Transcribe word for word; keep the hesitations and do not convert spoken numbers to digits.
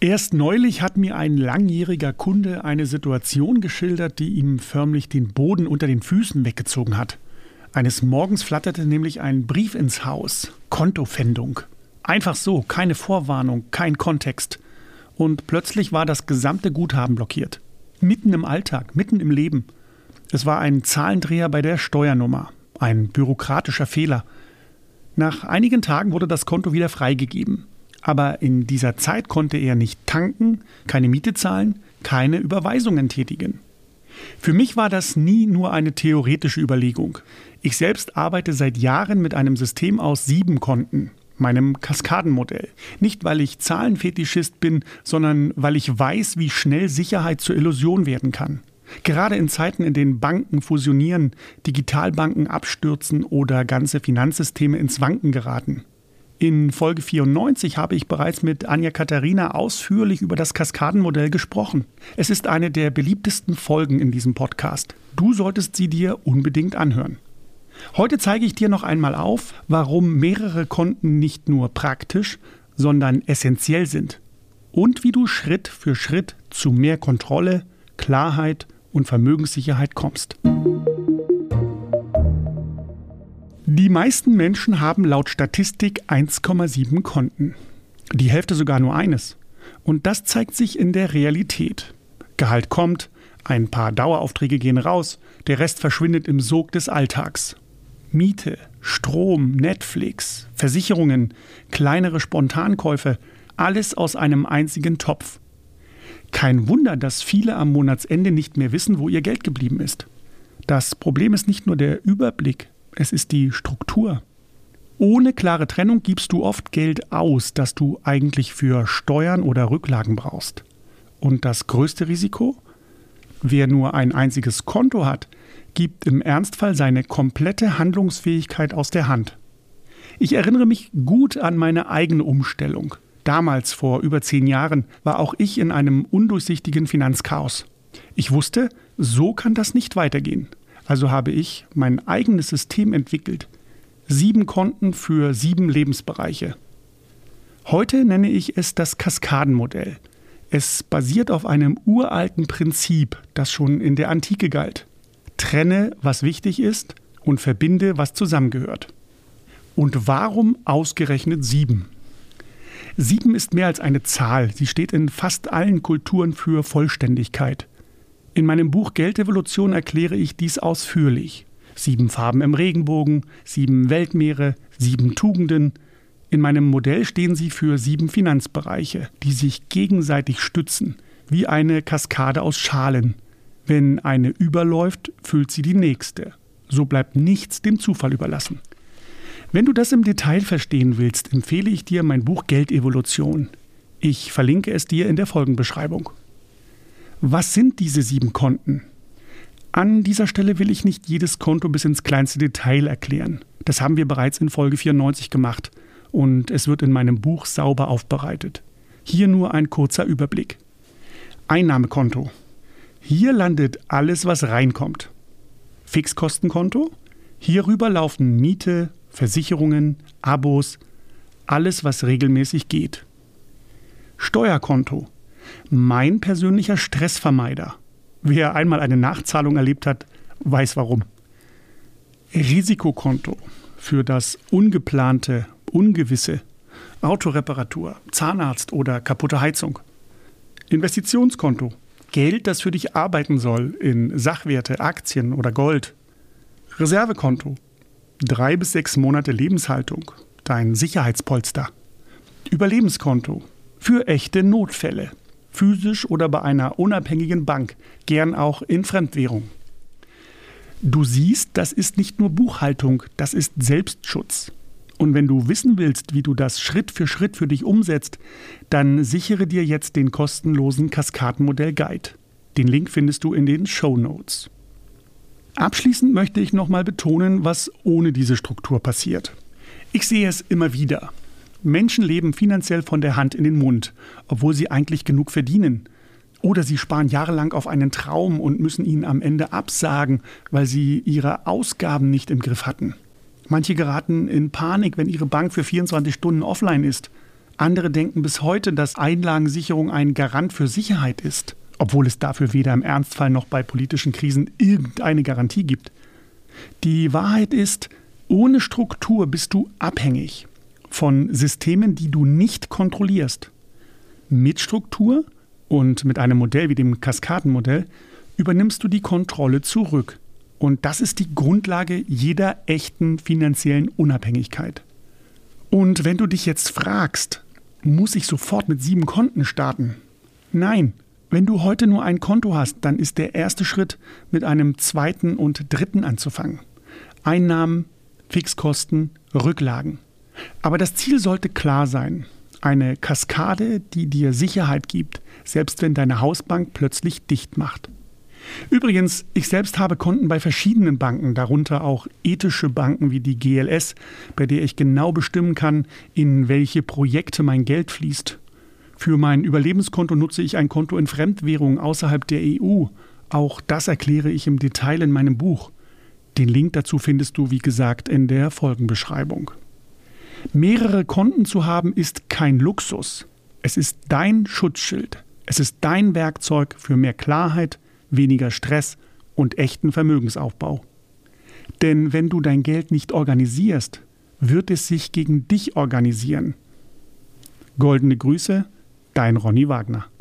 Erst neulich hat mir ein langjähriger Kunde eine Situation geschildert, die ihm förmlich den Boden unter den Füßen weggezogen hat. Eines Morgens flatterte nämlich ein Brief ins Haus. Kontopfändung. Einfach so, keine Vorwarnung, kein Kontext. Und plötzlich war das gesamte Guthaben blockiert. Mitten im Alltag, mitten im Leben. Es war ein Zahlendreher bei der Steuernummer. Ein bürokratischer Fehler. Nach einigen Tagen wurde das Konto wieder freigegeben. Aber in dieser Zeit konnte er nicht tanken, keine Miete zahlen, keine Überweisungen tätigen. Für mich war das nie nur eine theoretische Überlegung. Ich selbst arbeite seit Jahren mit einem System aus sieben Konten, meinem Kaskadenmodell. Nicht, weil ich Zahlenfetischist bin, sondern weil ich weiß, wie schnell Sicherheit zur Illusion werden kann. Gerade in Zeiten, in denen Banken fusionieren, Digitalbanken abstürzen oder ganze Finanzsysteme ins Wanken geraten. In Folge vierundneunzig habe ich bereits mit Anja Katharina ausführlich über das Kaskadenmodell gesprochen. Es ist eine der beliebtesten Folgen in diesem Podcast. Du solltest sie dir unbedingt anhören. Heute zeige ich dir noch einmal auf, warum mehrere Konten nicht nur praktisch, sondern essentiell sind. Und wie du Schritt für Schritt zu mehr Kontrolle, Klarheit und Vermögenssicherheit kommst. Die meisten Menschen haben laut Statistik eins Komma sieben Konten. Die Hälfte sogar nur eines. Und das zeigt sich in der Realität. Gehalt kommt, ein paar Daueraufträge gehen raus, der Rest verschwindet im Sog des Alltags. Miete, Strom, Netflix, Versicherungen, kleinere Spontankäufe, alles aus einem einzigen Topf. Kein Wunder, dass viele am Monatsende nicht mehr wissen, wo ihr Geld geblieben ist. Das Problem ist nicht nur der Überblick, es ist die Struktur. Ohne klare Trennung gibst du oft Geld aus, das du eigentlich für Steuern oder Rücklagen brauchst. Und das größte Risiko? Wer nur ein einziges Konto hat, gibt im Ernstfall seine komplette Handlungsfähigkeit aus der Hand. Ich erinnere mich gut an meine eigene Umstellung. Damals, vor über zehn Jahren, war auch ich in einem undurchsichtigen Finanzchaos. Ich wusste, so kann das nicht weitergehen. Also habe ich mein eigenes System entwickelt. Sieben Konten für sieben Lebensbereiche. Heute nenne ich es das Kaskadenmodell. Es basiert auf einem uralten Prinzip, das schon in der Antike galt. Trenne, was wichtig ist, und verbinde, was zusammengehört. Und warum ausgerechnet sieben? Sieben ist mehr als eine Zahl. Sie steht in fast allen Kulturen für Vollständigkeit. In meinem Buch Geldevolution erkläre ich dies ausführlich. Sieben Farben im Regenbogen, sieben Weltmeere, sieben Tugenden. In meinem Modell stehen sie für sieben Finanzbereiche, die sich gegenseitig stützen, wie eine Kaskade aus Schalen. Wenn eine überläuft, füllt sie die nächste. So bleibt nichts dem Zufall überlassen. Wenn du das im Detail verstehen willst, empfehle ich dir mein Buch Geldevolution. Ich verlinke es dir in der Folgenbeschreibung. Was sind diese sieben Konten? An dieser Stelle will ich nicht jedes Konto bis ins kleinste Detail erklären. Das haben wir bereits in Folge vierundneunzig gemacht und es wird in meinem Buch sauber aufbereitet. Hier nur ein kurzer Überblick. Einnahmekonto. Hier landet alles, was reinkommt. Fixkostenkonto. Hierüber laufen Miete, Versicherungen, Abos, alles, was regelmäßig geht. Steuerkonto. Mein persönlicher Stressvermeider. Wer einmal eine Nachzahlung erlebt hat, weiß warum. Risikokonto für das Ungeplante, Ungewisse. Autoreparatur, Zahnarzt oder kaputte Heizung. Investitionskonto. Geld, das für dich arbeiten soll in Sachwerte, Aktien oder Gold. Reservekonto. Drei bis sechs Monate Lebenshaltung. Dein Sicherheitspolster. Überlebenskonto. Für echte Notfälle. Physisch oder bei einer unabhängigen Bank, gern auch in Fremdwährung. Du siehst, das ist nicht nur Buchhaltung, das ist Selbstschutz. Und wenn du wissen willst, wie du das Schritt für Schritt für dich umsetzt, dann sichere dir jetzt den kostenlosen Kaskadenmodell-Guide. Den Link findest du in den Shownotes. Abschließend möchte ich nochmal betonen, was ohne diese Struktur passiert. Ich sehe es immer wieder. Menschen leben finanziell von der Hand in den Mund, obwohl sie eigentlich genug verdienen. Oder sie sparen jahrelang auf einen Traum und müssen ihn am Ende absagen, weil sie ihre Ausgaben nicht im Griff hatten. Manche geraten in Panik, wenn ihre Bank für vierundzwanzig Stunden offline ist. Andere denken bis heute, dass Einlagensicherung ein Garant für Sicherheit ist, obwohl es dafür weder im Ernstfall noch bei politischen Krisen irgendeine Garantie gibt. Die Wahrheit ist, ohne Struktur bist du abhängig von Systemen, die du nicht kontrollierst. Mit Struktur und mit einem Modell wie dem Kaskadenmodell übernimmst du die Kontrolle zurück. Und das ist die Grundlage jeder echten finanziellen Unabhängigkeit. Und wenn du dich jetzt fragst, muss ich sofort mit sieben Konten starten? Nein, wenn du heute nur ein Konto hast, dann ist der erste Schritt, mit einem zweiten und dritten anzufangen. Einnahmen, Fixkosten, Rücklagen. Aber das Ziel sollte klar sein. Eine Kaskade, die dir Sicherheit gibt, selbst wenn deine Hausbank plötzlich dicht macht. Übrigens, ich selbst habe Konten bei verschiedenen Banken, darunter auch ethische Banken wie die G L S, bei der ich genau bestimmen kann, in welche Projekte mein Geld fließt. Für mein Überlebenskonto nutze ich ein Konto in Fremdwährung außerhalb der E U. Auch das erkläre ich im Detail in meinem Buch. Den Link dazu findest du, wie gesagt, in der Folgenbeschreibung. Mehrere Konten zu haben ist kein Luxus. Es ist dein Schutzschild. Es ist dein Werkzeug für mehr Klarheit, weniger Stress und echten Vermögensaufbau. Denn wenn du dein Geld nicht organisierst, wird es sich gegen dich organisieren. Goldene Grüße, dein Ronny Wagner.